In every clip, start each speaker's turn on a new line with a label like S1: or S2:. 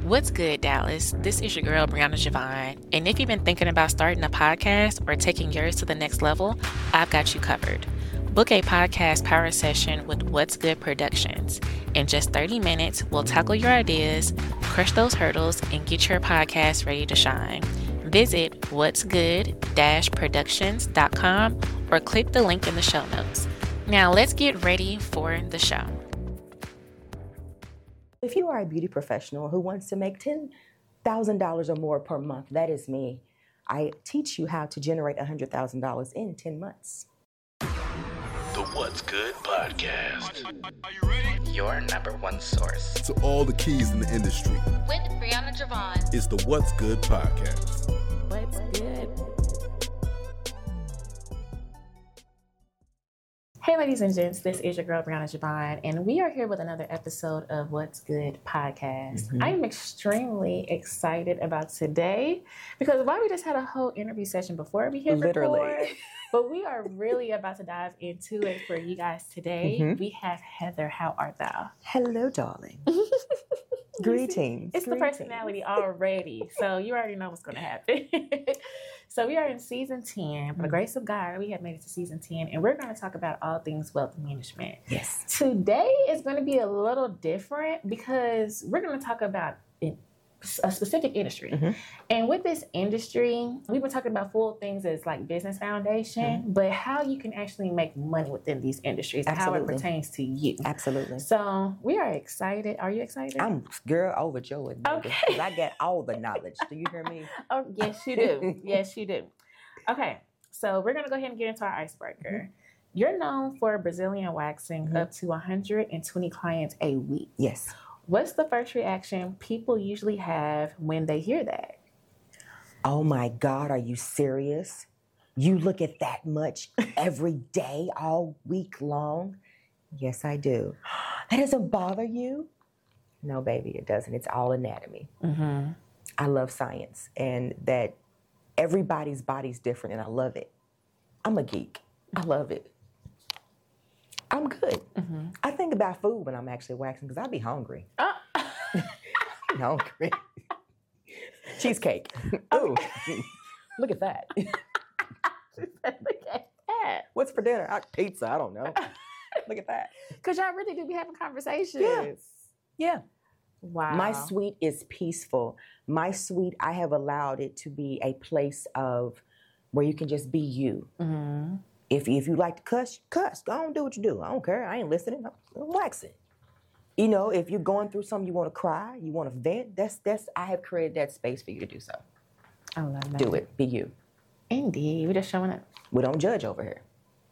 S1: What's good, Dallas? This is your girl, Brianna Javon. And if you've been thinking about starting a podcast or taking yours to the next level, I've got you covered. Book a podcast power session with What's Good Productions. In just 30 minutes, we'll tackle your ideas, crush those hurdles, and get your podcast ready to shine. Visit what'sgood-productions.com or click the link in the show notes. Now let's get ready for the show.
S2: If you are a beauty professional who wants to make $10,000 or more per month, that is me. I teach you how to generate $100,000 in 10 months.
S3: The What's Good Podcast.
S4: Are you ready?
S1: Your number one source
S4: To all the keys in the industry.
S5: With Brianna Javon.
S4: It's the What's Good Podcast.
S1: What's Good? Hey, ladies and gents, this is your girl, Brianna Javon, and we are here with another episode of What's Good Podcast. I'm extremely excited about today because while we just had a whole interview session before we hit record, but we are really about to dive into it for you guys today. We have Heather. How art thou?
S2: Hello, darling. Greetings.
S1: It's the personality already, so you already know what's going to happen. So we are in season 10. By the grace of God, we have made it to season 10, and we're going to talk about all things wealth management.
S2: Yes.
S1: Today is going to be a little different because we're going to talk about a specific industry. And with this industry, we've been talking about full things as like business foundation, but how you can actually make money within these industries and how it pertains to you.
S2: Absolutely.
S1: So we are excited. Are you excited?
S2: I'm girl overjoyed.
S1: Okay.
S2: Because I get all the knowledge. Do you hear me?
S1: Oh, yes, you do. Yes, you do. Okay, so we're going to go ahead and get into our icebreaker. You're known for Brazilian waxing up to 120 clients a week.
S2: Yes.
S1: What's the first reaction people usually have when they hear that?
S2: Oh my God, are you serious? You look at that much every day, all week long? Yes, I do. That doesn't bother you? No, baby, it doesn't. It's all anatomy. I love science and that everybody's body's different and I love it. I'm a geek. I love it. I'm good. I think about food when I'm actually waxing because I'll be hungry. Hungry. Cheesecake. Ooh, look at that.
S1: Look at that.
S2: What's for dinner? Pizza. I don't know. Look at that.
S1: Because y'all really do be having conversations.
S2: Yeah.
S1: Wow.
S2: My suite is peaceful. My suite, I have allowed it to be a place of where you can just be you. If you like to cuss, cuss. Go on, do what you do. I don't care. I ain't listening. I'm waxing. You know, if you're going through something, you want to cry, you want to vent, that's I have created that space for you to do so.
S1: I love that.
S2: Do it. Be you.
S1: Indeed. We're just showing up.
S2: We don't judge over here.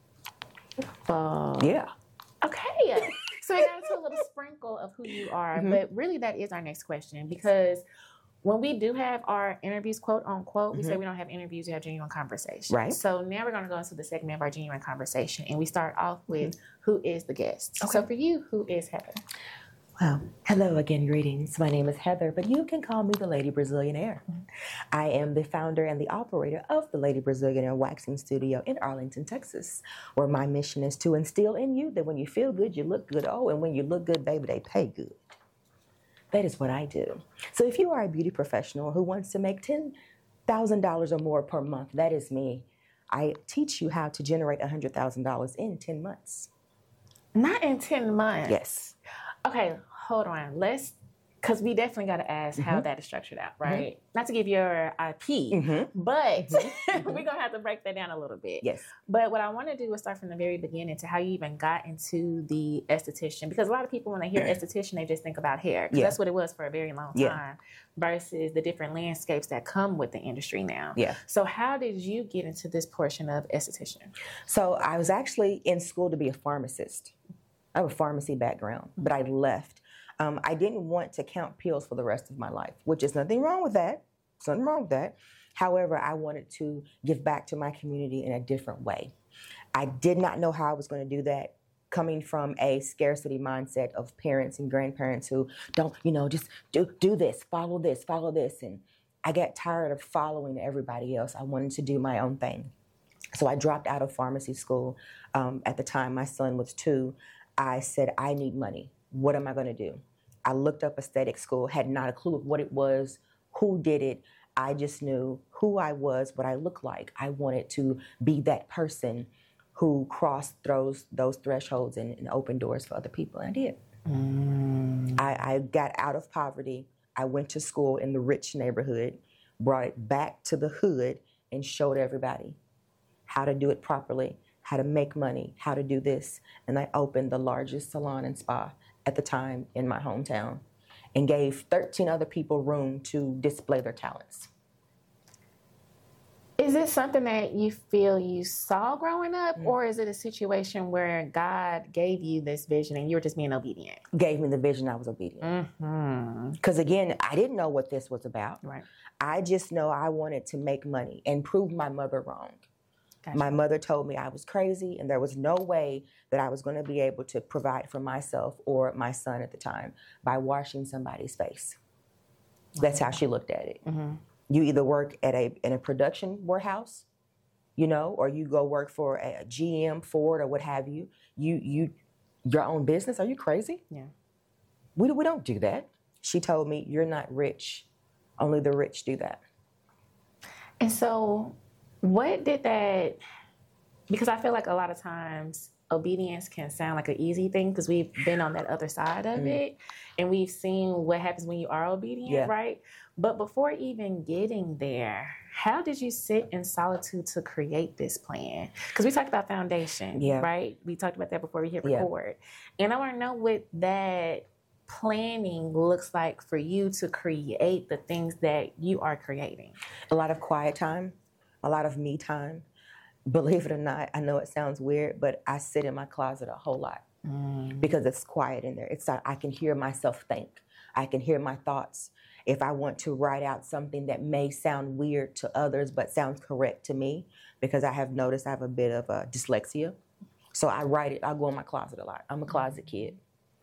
S2: Yeah.
S1: Okay. So we got into a little sprinkle of who you are, but really that is our next question because when we do have our interviews, quote unquote, we say we don't have interviews, we have genuine conversations.
S2: Right.
S1: So now we're going to go into the segment of our genuine conversation, and we start off with who is the guest. Okay. So for you, who is Heather?
S2: Well, hello again, greetings. My name is Heather, but you can call me the Lady Brazilianaire. I am the founder and the operator of the Lady Brazilianaire Waxing Studio in Arlington, Texas, where my mission is to instill in you that when you feel good, you look good. Oh, and when you look good, baby, they pay good. That is what I do. So if you are a beauty professional who wants to make $10,000 or more per month, that is me. I teach you how to generate $100,000 in 10 months.
S1: Not in 10 months.
S2: Yes.
S1: Okay, hold on. Because we definitely got to ask how that is structured out, right? Not to give your IP, but we're going to have to break that down a little bit.
S2: Yes.
S1: But what I want to do is start from the very beginning to how you even got into the esthetician. Because a lot of people, when they hear esthetician, they just think about hair. Because that's what it was for a very long time versus the different landscapes that come with the industry now.
S2: Yeah.
S1: So how did you get into this portion of esthetician?
S2: So I was actually in school to be a pharmacist. I have a pharmacy background, but I left. I didn't want to count pills for the rest of my life, which is nothing wrong with that. There's nothing wrong with that. However, I wanted to give back to my community in a different way. I did not know how I was going to do that, coming from a scarcity mindset of parents and grandparents who don't, just do this, follow this. And I got tired of following everybody else. I wanted to do my own thing. So I dropped out of pharmacy school. At the time, my son was 2. I said, I need money. What am I going to do? I looked up aesthetic school, had not a clue of what it was, who did it. I just knew who I was, what I looked like. I wanted to be that person who crossed those thresholds and opened doors for other people. And I did. I got out of poverty. I went to school in the rich neighborhood, brought it back to the hood, and showed everybody how to do it properly, how to make money, how to do this. And I opened the largest salon and spa at the time in my hometown and gave 13 other people room to display their talents.
S1: Is it something that you feel you saw growing up, or is it a situation where God gave you this vision and you were just being obedient?
S2: Gave me the vision, I was obedient. Because again, I didn't know what this was about.
S1: Right.
S2: I just know I wanted to make money and prove my mother wrong.
S1: Gotcha.
S2: My mother told me I was crazy and there was no way that I was going to be able to provide for myself or my son at the time by washing somebody's face. That's how she looked at it. You either work at in a production warehouse, you know, or you go work for a GM, Ford, or what have you. Your own business. Are you crazy?
S1: Yeah.
S2: We don't do that. She told me, you're not rich. Only the rich do that.
S1: And so what did that, because I feel like a lot of times obedience can sound like an easy thing because we've been on that other side of it and we've seen what happens when you are obedient, right? But before even getting there, how did you sit in solitude to create this plan? Because we talked about foundation, right? We talked about that before we hit record. And I want to know what that planning looks like for you to create the things that you are creating.
S2: A lot of quiet time, a lot of me time. Believe it or not, I know it sounds weird, but I sit in my closet a whole lot because it's quiet in there. I can hear myself think. I can hear my thoughts. If I want to write out something that may sound weird to others but sounds correct to me, because I have noticed I have a bit of dyslexia. So I write it. I go in my closet a lot. I'm a closet kid.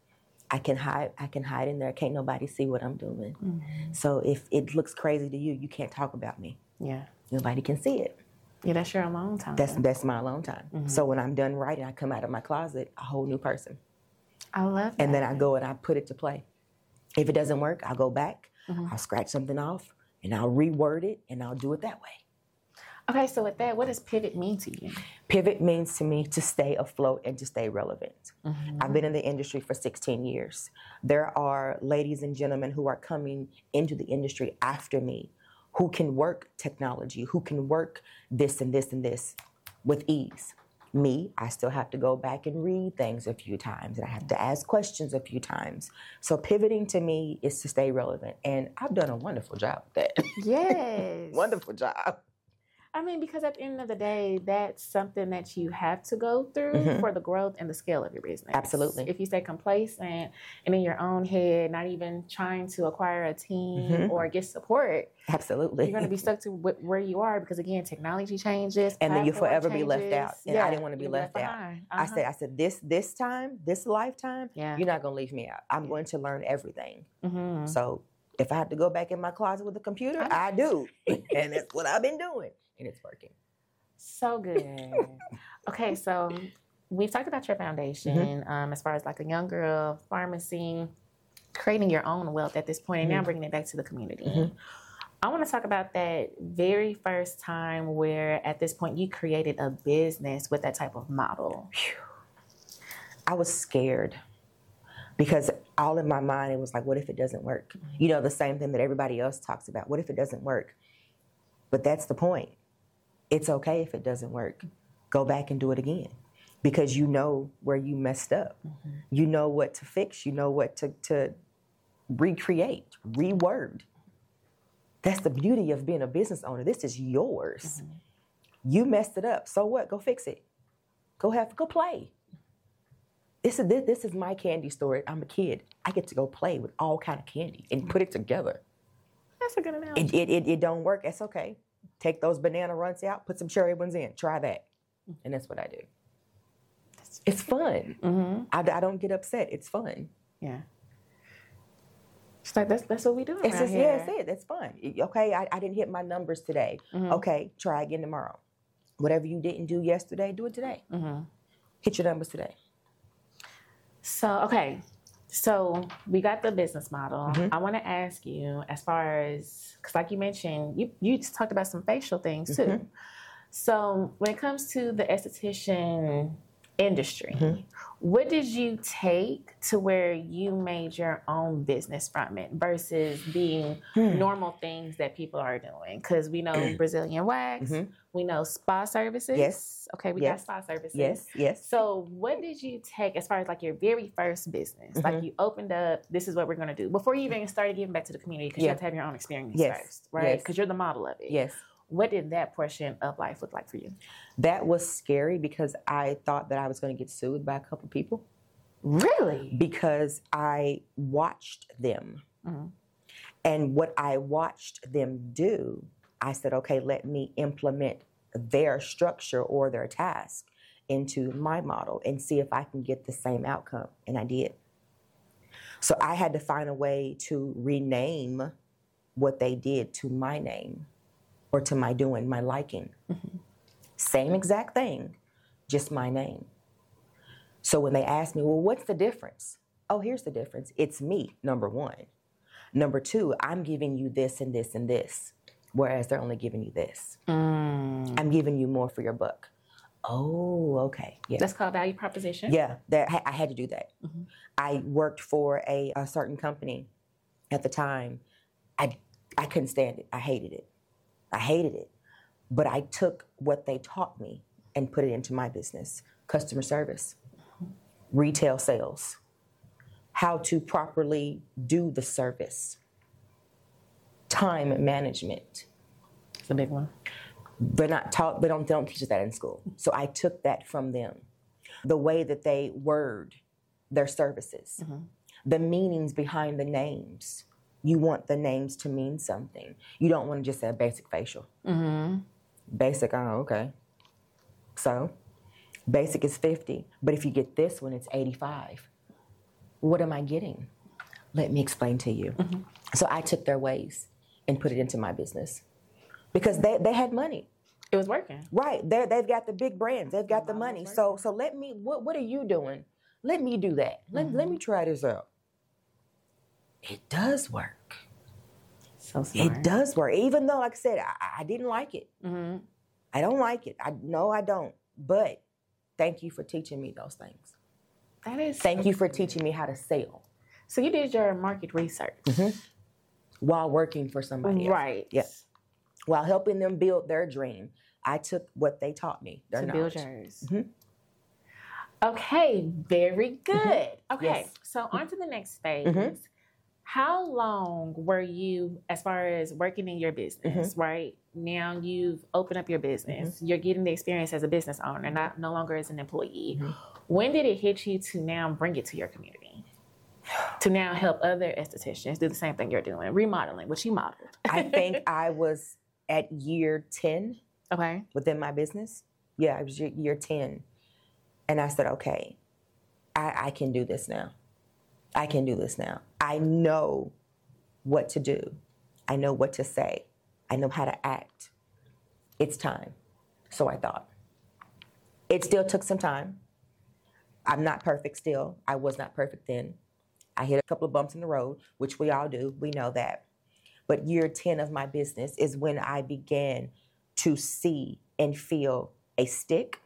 S2: I can hide in there. Can't nobody see what I'm doing. So if it looks crazy to you, you can't talk about me.
S1: Yeah.
S2: Nobody can see it.
S1: Yeah, that's your alone time.
S2: That's my alone time. So when I'm done writing, I come out of my closet a whole new person.
S1: I love that.
S2: And then I go and I put it to play. If it doesn't work, I'll go back, I'll scratch something off, and I'll reword it, and I'll do it that way.
S1: Okay, so with that, what does pivot mean to you?
S2: Pivot means to me to stay afloat and to stay relevant. I've been in the industry for 16 years. There are ladies and gentlemen who are coming into the industry after me who can work technology, who can work this and this and this with ease. Me, I still have to go back and read things a few times, and I have to ask questions a few times. So pivoting to me is to stay relevant, and I've done a wonderful job with that.
S1: Yes.
S2: Wonderful job.
S1: I mean, because at the end of the day, that's something that you have to go through for the growth and the scale of your business.
S2: Absolutely.
S1: If you stay complacent and in your own head, not even trying to acquire a team or get support,
S2: absolutely,
S1: you're going to be stuck to where you are because, again, technology changes.
S2: And then you'll forever be left out. And I didn't want to be left out.
S1: Behind.
S2: I said, this time, this lifetime, you're not going to leave me out. I'm going to learn everything. So if I have to go back in my closet with a computer, I do. And that's what I've been doing. And it's working.
S1: So good. Okay, so we've talked about your foundation as far as like a young girl, pharmacy, creating your own wealth at this point, and now bringing it back to the community. I want to talk about that very first time where at this point you created a business with that type of model.
S2: I was scared because all in my mind, it was like, what if it doesn't work? You know, the same thing that everybody else talks about. What if it doesn't work? But that's the point. It's okay if it doesn't work. Go back and do it again because you know where you messed up. You know what to fix. You know what to recreate, reword. That's the beauty of being a business owner. This is yours. You messed it up. So what? Go fix it. Go play. This is my candy store. I'm a kid. I get to go play with all kind of candy and put it together.
S1: That's a good analogy.
S2: It don't work. It's okay. Take those banana runts out, put some cherry ones in. Try that. And that's what I do. It's fun. I don't get upset. It's fun.
S1: Yeah. It's like that's what we do around here.
S2: Yeah, that's it. That's fun. Okay, I didn't hit my numbers today. Okay, try again tomorrow. Whatever you didn't do yesterday, do it today. Hit your numbers today.
S1: So, okay, So we got the business model. I want to ask you, as far as, because like you mentioned, you just talked about some facial things too. So when it comes to the esthetician industry, what did you take to where you made your own business from it versus being normal things that people are doing? Because we know Brazilian wax, we know spa services.
S2: Yes.
S1: Okay, we got spa services.
S2: Yes.
S1: So what did you take as far as like your very first business? Like you opened up, this is what we're going to do. Before you even started giving back to the community, because you have to have your own experience first, right? Because you're the model of it.
S2: Yes.
S1: What did that portion of life look like for you?
S2: That was scary because I thought that I was going to get sued by a couple people.
S1: Really?
S2: Because I watched them. And what I watched them do, I said, okay, let me implement their structure or their task into my model and see if I can get the same outcome. And I did. So I had to find a way to rename what they did to my name or to my doing, my liking. Same exact thing, just my name. So when they asked me, well, what's the difference? Oh, here's the difference. It's me, number one. Number two, I'm giving you this and this and this, whereas they're only giving you this. I'm giving you more for your buck. Oh, okay. Yeah.
S1: That's called value proposition?
S2: Yeah, I had to do that. I worked for a certain company at the time. I couldn't stand it. I hated it. But I took what they taught me and put it into my business. Customer service, retail sales, how to properly do the service, time management.
S1: It's a big one.
S2: They're not taught, they don't teach us that in school. So I took that from them. The way that they word their services, the meanings behind the names. You want the names to mean something. You don't want to just say a basic facial. Basic, oh, okay. So, basic is 50, but if you get this one, it's 85. What am I getting? Let me explain to you. So I took their ways and put it into my business because they had money.
S1: It was working.
S2: Right, they've got the big brands, they've got the money. So let me, what are you doing? Let me do that. Let me try this out. It does work.
S1: So smart.
S2: It does work. Even though, like I said, I didn't like it. I don't like it. I don't. But thank you for teaching me those things.
S1: That is.
S2: Thank you for teaching me how to sell.
S1: So you did your market research.
S2: While working for somebody else.
S1: Right.
S2: Yes. While helping them build their dream, I took what they taught me. Their knowledge.
S1: Build yours. Okay. Very good. Okay.
S2: Yes.
S1: So on to the next phase. How long were you, as far as working in your business, right? Now you've opened up your business. You're getting the experience as a business owner, no longer as an employee. When did it hit you to now bring it to your community? To now help other estheticians do the same thing you're doing, remodeling, which you modeled.
S2: I think I was at year 10 within my business. Yeah, I was year 10. And I said, okay, I can do this now. I can do this now. I know what to do. I know what to say. I know how to act. It's time. So I thought. It still took some time. I'm not perfect still. I was not perfect then. I hit a couple of bumps in the road, which we all do. We know that. But year 10 of my business is when I began to see and feel a stick.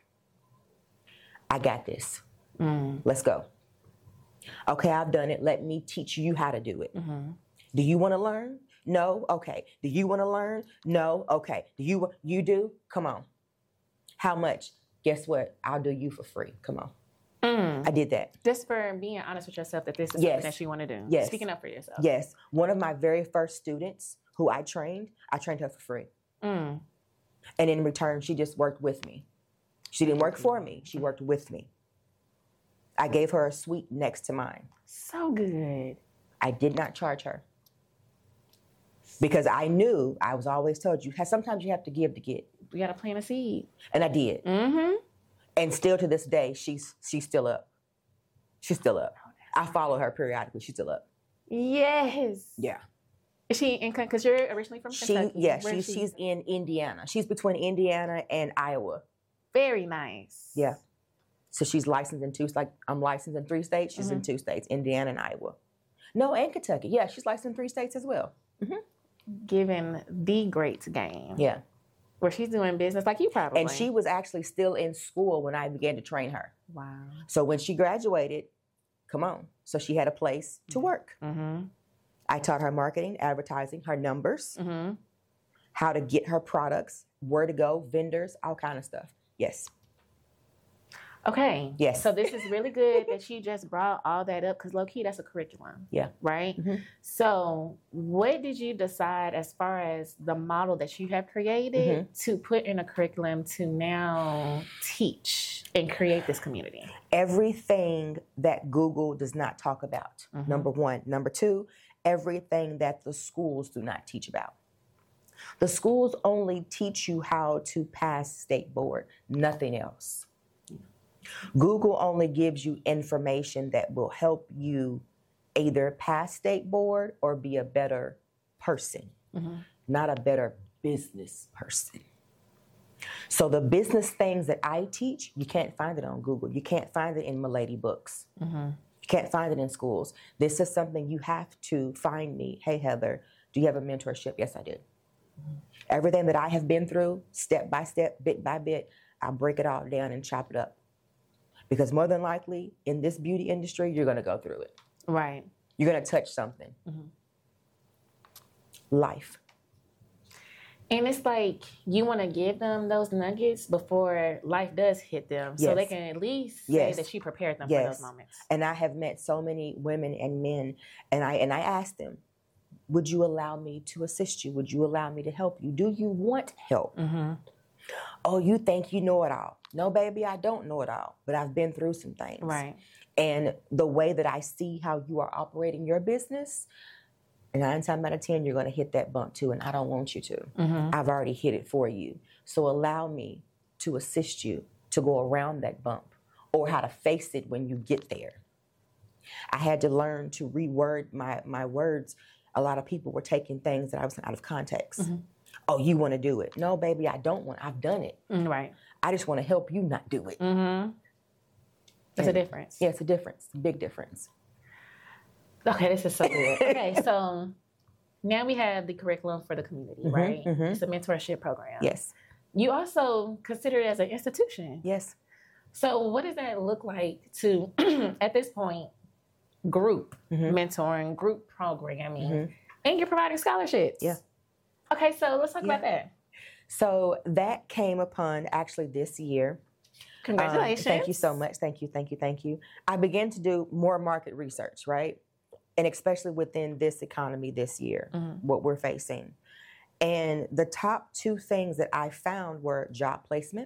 S2: I got this. Let's go. Okay, I've done it. Let me teach you how to do it. Do you want to learn? No? Okay. Do you want to learn? No? Okay. Do you do? Come on. How much? Guess what? I'll do you for free. Come on. I did that.
S1: Just for being honest with yourself that this is something that you want to do.
S2: Yes.
S1: Speaking up for yourself.
S2: Yes. One of my very first students who I trained her for free. And in return, she just worked with me. She didn't work for me. She worked with me. I gave her a suite next to mine.
S1: So good.
S2: I did not charge her. Because I knew, I was always told you, sometimes you have to give to get.
S1: We got to plant a seed.
S2: And I did. And still to this day, she's still up. She's still up. I follow her periodically. She's still up.
S1: Yes.
S2: Yeah.
S1: Is she in, because you're originally from Kentucky?
S2: She's in Indiana. She's between Indiana and Iowa.
S1: Very nice.
S2: Yeah. So she's licensed in 2, like I'm licensed in 3 states. She's in 2 states, Indiana and Iowa. No, and Kentucky. Yeah, she's licensed in 3 states as well.
S1: Giving the great game.
S2: Yeah.
S1: Where she's doing business like you probably.
S2: And she was actually still in school when I began to train her.
S1: Wow.
S2: So when she graduated, come on. So she had a place to work.
S1: Mm-hmm.
S2: I taught her marketing, advertising, her numbers, how to get her products, where to go, vendors, all kind of stuff. Yes.
S1: Okay.
S2: Yes.
S1: So this is really good that you just brought all that up because low-key, that's a curriculum.
S2: Yeah.
S1: Right? So what did you decide as far as the model that you have created to put in a curriculum to now teach and create this community?
S2: Everything that Google does not talk about, number 1. Number 2, everything that the schools do not teach about. The schools only teach you how to pass state board, nothing else. Google only gives you information that will help you either pass state board or be a better person, not a better business person. So the business things that I teach, you can't find it on Google. You can't find it in Milady books. You can't find it in schools. This is something you have to find me. Hey, Heather, do you have a mentorship? Yes, I do. Everything that I have been through, step by step, bit by bit, I break it all down and chop it up. Because more than likely, in this beauty industry, you're going to go through it.
S1: Right.
S2: You're going to touch something. Life.
S1: And it's like you want to give them those nuggets before life does hit them so they can at least say that you prepared them for those moments.
S2: And I have met so many women and men, and I asked them, would you allow me to assist you? Would you allow me to help you? Do you want help? Oh, you think you know it all. No, baby, I don't know it all, but I've been through some things.
S1: Right.
S2: And the way that I see how you are operating your business, 9 times out of 10, you're going to hit that bump too, and I don't want you to. I've already hit it for you. So allow me to assist you to go around that bump or how to face it when you get there. I had to learn to reword my words. A lot of people were taking things that I was out of context. Oh, you want to do it? No, baby, I don't want. I've done it.
S1: Right.
S2: I just want to help you not do it.
S1: There's a difference.
S2: Yeah, it's a difference. Big difference.
S1: Okay, this is so good. Okay, so now we have the curriculum for the community, right? It's a mentorship program.
S2: Yes.
S1: You also consider it as an institution.
S2: Yes.
S1: So what does that look like to, at this point, group mentoring, group programming, and you're providing scholarships?
S2: Yeah.
S1: Okay, so let's talk about that.
S2: So that came upon actually this year.
S1: Congratulations.
S2: Thank you so much. Thank you. I began to do more market research, right? And especially within this economy this year, what we're facing. And the top 2 things that I found were job placement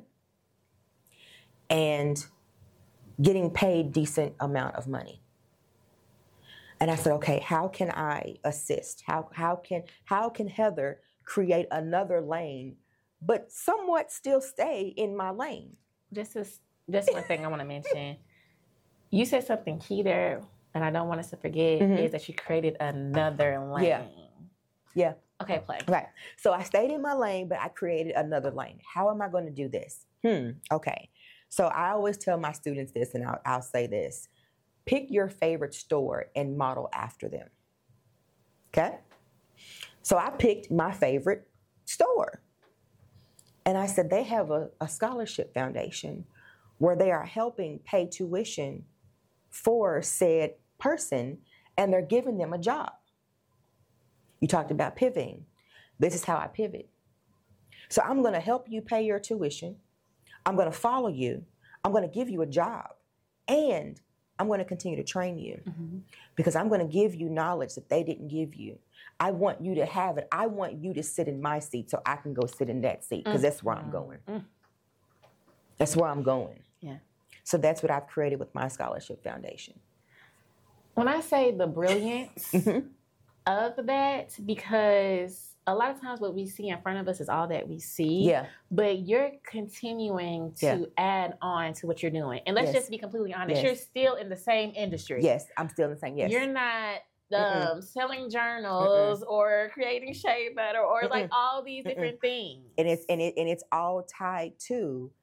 S2: and getting paid decent amount of money. And I said, okay, how can I assist? How can Heather create another lane, but somewhat still stay in my lane?
S1: Just one thing I want to mention. You said something key there, and I don't want us to forget, is that you created another lane.
S2: Yeah.
S1: Okay, play.
S2: Right. So I stayed in my lane, but I created another lane. How am I going to do this? Okay. So I always tell my students this, and I'll say this. Pick your favorite store and model after them. Okay? So I picked my favorite store. And I said, they have a scholarship foundation where they are helping pay tuition for said person, and they're giving them a job. You talked about pivoting. This is how I pivot. So I'm going to help you pay your tuition. I'm going to follow you. I'm going to give you a job. And I'm going to continue to train you because I'm going to give you knowledge that they didn't give you. I want you to have it. I want you to sit in my seat so I can go sit in that seat because that's where I'm going. That's where I'm going.
S1: Yeah.
S2: So that's what I've created with my scholarship foundation.
S1: When I say the brilliance of that, because a lot of times what we see in front of us is all that we see.
S2: Yeah.
S1: But you're continuing to add on to what you're doing. And let's just be completely honest. You're still in the same industry.
S2: Yes, I'm still in the same. Yes.
S1: You're not selling journals or creating shea butter or like all these different things.
S2: And it's all tied to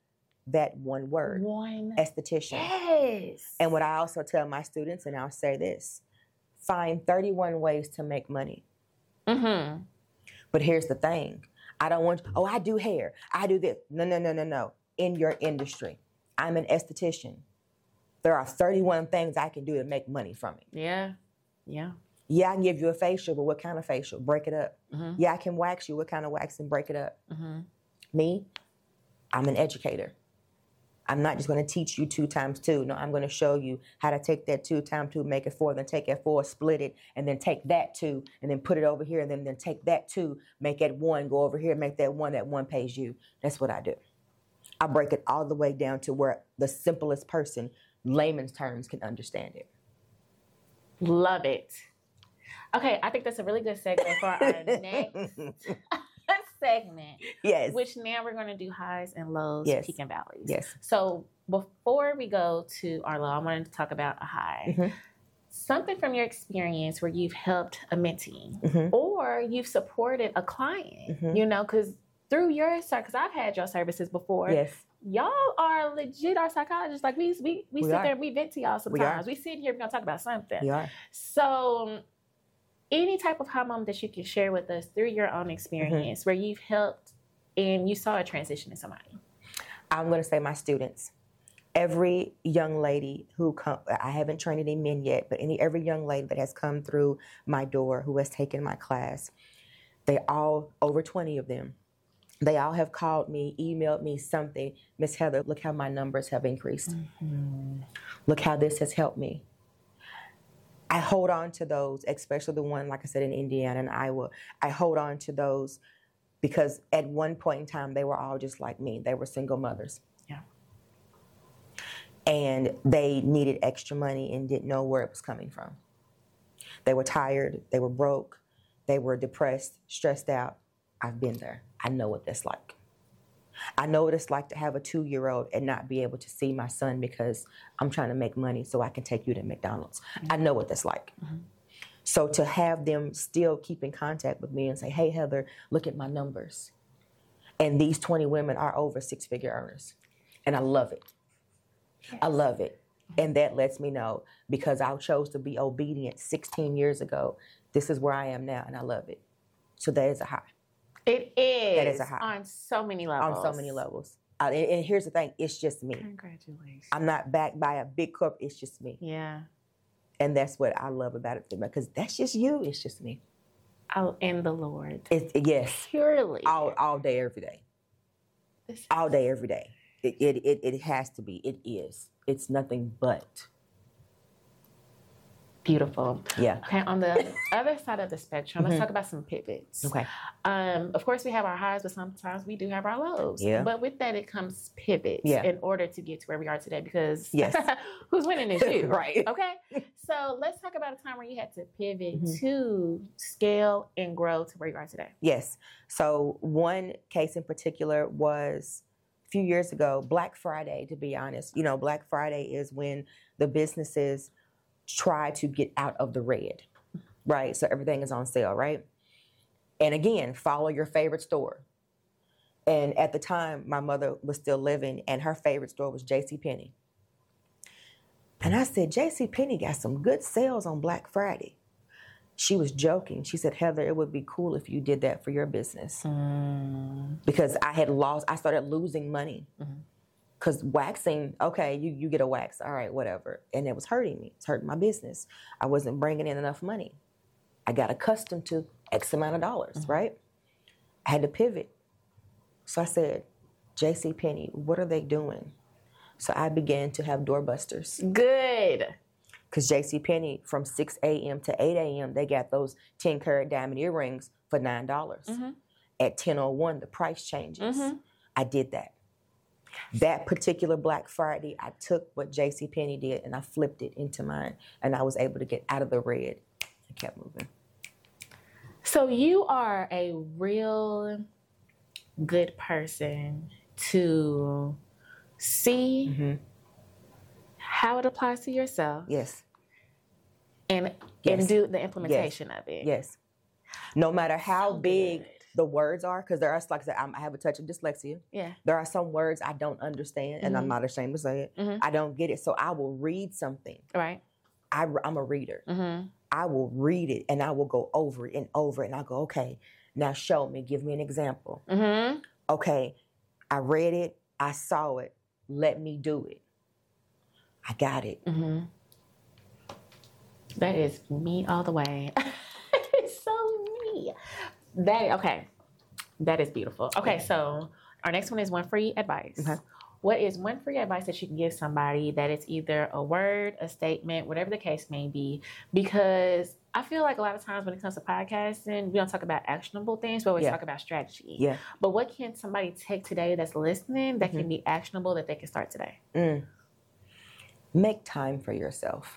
S2: that one word. Esthetician.
S1: Yes.
S2: And what I also tell my students, and I'll say this, find 31 ways to make money.
S1: Mm-hmm.
S2: But here's the thing. I don't want, I do hair. I do this. No. In your industry. I'm an esthetician. There are 31 things I can do to make money from it.
S1: Yeah.
S2: Yeah, I can give you a facial, but what kind of facial? Break it up.
S1: Mm-hmm.
S2: Yeah, I can wax you. What kind of waxing? Break it up.
S1: Mm-hmm.
S2: Me, I'm an educator. I'm not just going to teach you 2 times 2. No, I'm going to show you how to take that 2 times 2, make it 4, then take that 4, split it, and then take that 2, and then put it over here, and then take that 2, make it 1, go over here, make that 1 pays you. That's what I do. I break it all the way down to where the simplest person, layman's terms, can understand it.
S1: Love it. Okay, I think that's a really good segment for our next segment.
S2: Yes.
S1: Which now we're going to do highs and lows,
S2: Yes.
S1: peak and valleys.
S2: Yes.
S1: So before we go to our low, I wanted to talk about a high.
S2: Mm-hmm.
S1: Something from your experience where you've helped a mentee
S2: Mm-hmm.
S1: or you've supported a client,
S2: Mm-hmm.
S1: because through your side, because I've had your services before.
S2: Yes.
S1: Y'all are legit our psychologists. Like we sit
S2: are.
S1: there and we vent to y'all sometimes.
S2: are.
S1: We sit here, we're going to talk about something.
S2: We are.
S1: So any type of high moment that you can share with us through your own experience where you've helped and you saw a transition in somebody.
S2: I'm going to say my students. Every young lady who come, I haven't trained any men yet, but every young lady that has come through my door who has taken my class, they all, over 20 of them, they all have called me, emailed me something. Miss Heather, look how my numbers have increased. Mm-hmm. Look how this has helped me. I hold on to those, especially the one, like I said, in Indiana and Iowa. I hold on to those because at one point in time, they were all just like me. They were single mothers.
S1: Yeah.
S2: And they needed extra money and didn't know where it was coming from. They were tired. They were broke. They were depressed, stressed out. I've been there. I know what that's like. I know what it's like to have a 2-year-old and not be able to see my son because I'm trying to make money so I can take you to McDonald's. Mm-hmm. I know what that's like. Mm-hmm. So to have them still keep in contact with me and say, hey, Heather, look at my numbers. And these 20 women are over 6-figure earners. And I love it. Yes. I love it. And that lets me know because I chose to be obedient 16 years ago. This is where I am now, and I love it. So that is a high.
S1: It is.
S2: That is a high.
S1: On so many levels.
S2: On so many levels. And here's the thing. It's just me.
S1: Congratulations.
S2: I'm not backed by a big corp. It's just me.
S1: Yeah.
S2: And that's what I love about it. Because that's just you. It's just me.
S1: Oh, and the Lord.
S2: Yes.
S1: Purely.
S2: All day, every day. All day, every day. It has to be. It is. It's nothing but.
S1: Beautiful.
S2: Yeah.
S1: Okay, on the other side of the spectrum, let's talk about some pivots.
S2: Okay.
S1: Of course, we have our highs, but sometimes we do have our lows.
S2: Yeah.
S1: But with that, it comes pivots in order to get to where we are today because who's winning is you.
S2: Right.
S1: Okay? So let's talk about a time where you had to pivot to scale and grow to where you are today.
S2: Yes. So one case in particular was a few years ago, Black Friday, to be honest. Black Friday is when the businesses try to get out of the red, right? So everything is on sale, right? And again, follow your favorite store. And at the time, my mother was still living, and her favorite store was JCPenney. And I said, JCPenney got some good sales on Black Friday. She was joking. She said, Heather, it would be cool if you did that for your business. Because I started losing money. Because waxing, okay, you get a wax, all right, whatever. And it was hurting me. It's hurting my business. I wasn't bringing in enough money. I got accustomed to X amount of dollars, right? I had to pivot. So I said, JCPenney, what are they doing? So I began to have doorbusters.
S1: Good.
S2: Because JCPenney, from 6 a.m. to 8 a.m., they got those 10-carat diamond earrings for $9. At 10:01, the price changes. I did that. That particular Black Friday, I took what JCPenney did and I flipped it into mine. And I was able to get out of the red. I kept moving.
S1: So you are a real good person to see how it applies to yourself.
S2: Yes.
S1: And do the implementation of it.
S2: Yes. No matter how big the words are, because there are, like I said, I have a touch of dyslexia.
S1: Yeah.
S2: There are some words I don't understand, and I'm not ashamed to say it. I don't get it. So I will read something.
S1: Right.
S2: I'm a reader. I will read it, and I will go over it, and I'll go, okay, now show me. Give me an example. Okay, I read it. I saw it. Let me do it. I got it.
S1: That is me all the way. It's so me. That is beautiful. Okay, so our next one is one free advice. What is one free advice that you can give somebody that it's either a word, a statement, whatever the case may be? Because I feel like a lot of times when it comes to podcasting, we don't talk about actionable things, we always talk about strategy.
S2: Yeah.
S1: But what can somebody take today that's listening that can be actionable that they can start today?
S2: Make time for yourself.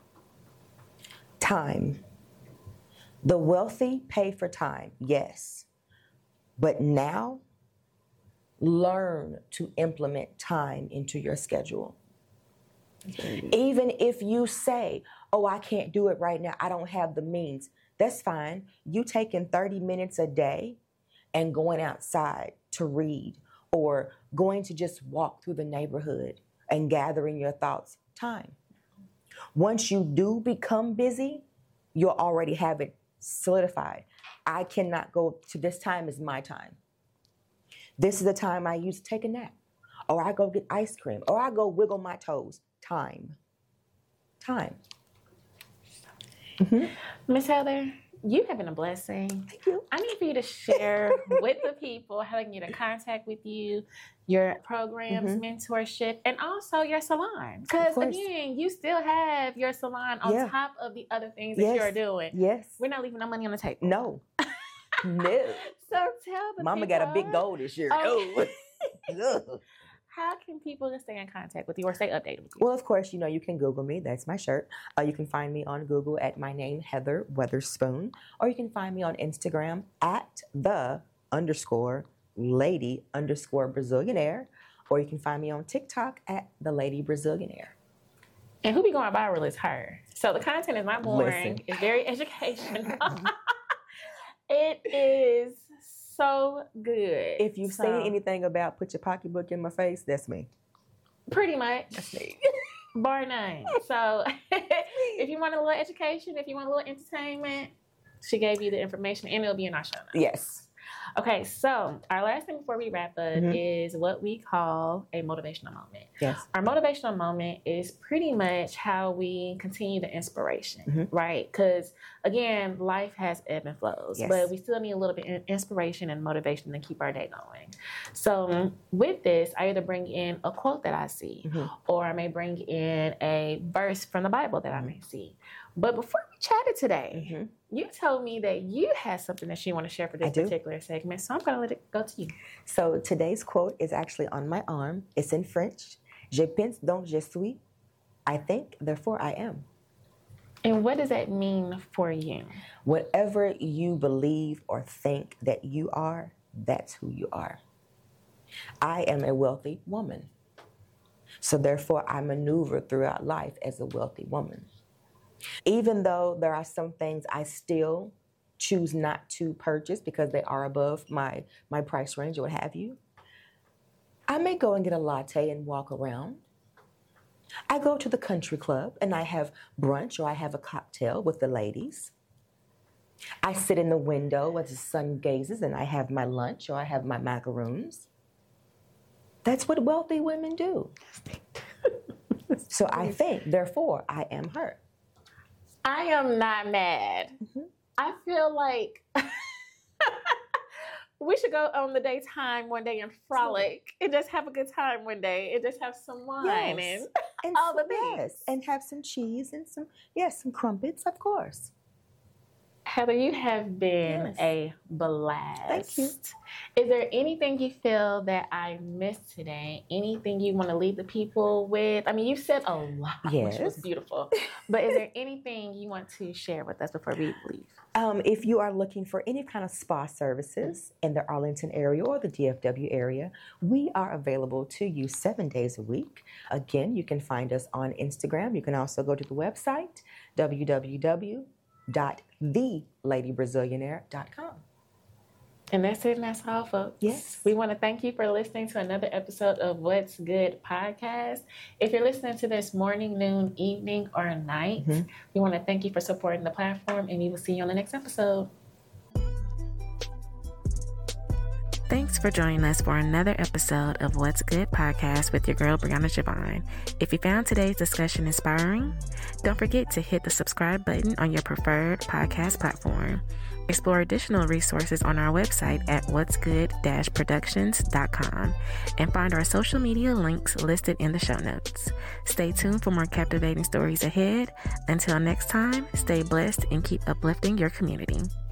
S2: Time. The wealthy pay for time, yes. But now, learn to implement time into your schedule. Even if you say, oh, I can't do it right now, I don't have the means, that's fine. You taking 30 minutes a day and going outside to read or going to just walk through the neighborhood and gathering your thoughts, time. Once you do become busy, you'll already have it solidified. I cannot go to this time is my time. This is the time I use to take a nap. Or I go get ice cream. Or I go wiggle my toes. Time.
S1: Miss Heather, you have been a blessing.
S2: Thank you.
S1: I need for you to share with the people how they can get in contact with you, your programs, mentorship, and also your salon. Because again, you still have your salon on top of the other things that you're doing.
S2: Yes.
S1: We're not leaving no money on the table.
S2: No. No.
S1: So tell the
S2: Mama
S1: people.
S2: got a big goal this year. No.
S1: How can people stay in contact with you or stay updated with you?
S2: Well, of course, you can Google me. That's my shirt. You can find me on Google at my name, Heather Weatherspoon. Or you can find me on Instagram at @the_lady_Brazilianaire. Or you can find me on TikTok at the Lady Brazilianaire.
S1: And who be going viral is her. So the content is not boring. It's very educational. It is so good.
S2: If you've seen anything about put your pocketbook in my face, that's me.
S1: Pretty much.
S2: That's me.
S1: Bar none. So if you want a little education, if you want a little entertainment, she gave you the information and it'll be in our show notes.
S2: Yes.
S1: Okay, so our last thing before we wrap up is what we call a motivational moment.
S2: Yes.
S1: Our motivational moment is pretty much how we continue the inspiration, right? Because, again, life has ebb and flows, but we still need a little bit of inspiration and motivation to keep our day going. So with this, I either bring in a quote that I see, or I may bring in a verse from the Bible that I may see. But before we chatted today, you told me that you had something that you want to share for this particular segment, so I'm going to let it go to you.
S2: So today's quote is actually on my arm. It's in French. Je pense donc je suis. I think, therefore I am.
S1: And what does that mean for you?
S2: Whatever you believe or think that you are, that's who you are. I am a wealthy woman. So therefore I maneuver throughout life as a wealthy woman. Even though there are some things I still choose not to purchase because they are above my price range or what have you, I may go and get a latte and walk around. I go to the country club and I have brunch or I have a cocktail with the ladies. I sit in the window as the sun gazes and I have my lunch or I have my macaroons. That's what wealthy women do. So I think, therefore, I am her.
S1: I am not mad. I feel like we should go on the daytime one day and frolic and just have a good time one day and just have some wine and all the things.
S2: Yes, and have some cheese and some crumpets, of course.
S1: Heather, you have been a blast.
S2: Thank you.
S1: Is there anything you feel that I missed today? Anything you want to leave the people with? I mean, you said a lot, which was beautiful. But is there anything you want to share with us before we leave?
S2: If you are looking for any kind of spa services in the Arlington area or the DFW area, we are available to you 7 days a week. Again, you can find us on Instagram. You can also go to the website, www.theladybrazilianaire.com.
S1: And that's it, and that's all, folks.
S2: Yes.
S1: We want to thank you for listening to another episode of What's Good Podcast. If you're listening to this morning, noon, evening, or night, we want to thank you for supporting the platform, and we will see you on the next episode. Thanks for joining us for another episode of What's Good Podcast with your girl, Brianna Javon. If you found today's discussion inspiring, don't forget to hit the subscribe button on your preferred podcast platform. Explore additional resources on our website at whatsgood-productions.com and find our social media links listed in the show notes. Stay tuned for more captivating stories ahead. Until next time, stay blessed and keep uplifting your community.